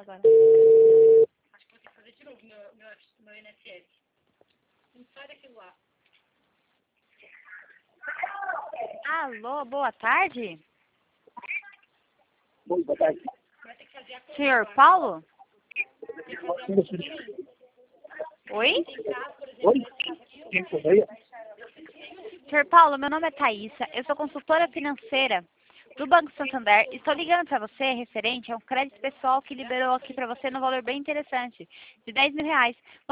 agora. Acho que vou ter que fazer de novo meu INSS. Não sai daquilo lá. Alô, boa tarde. Boa tarde. Vai ter que fazer a conta. Senhor Paulo? Tem que fazer a conta também. Oi? Tem caso, por exemplo, Oi? nesse caso aqui, Quem correia? Senhor Paulo, meu nome é Thaísa, eu sou consultora financeira do Banco Santander. Estou ligando para você referente a um crédito pessoal que liberou aqui para você no valor bem interessante, de R$10.000.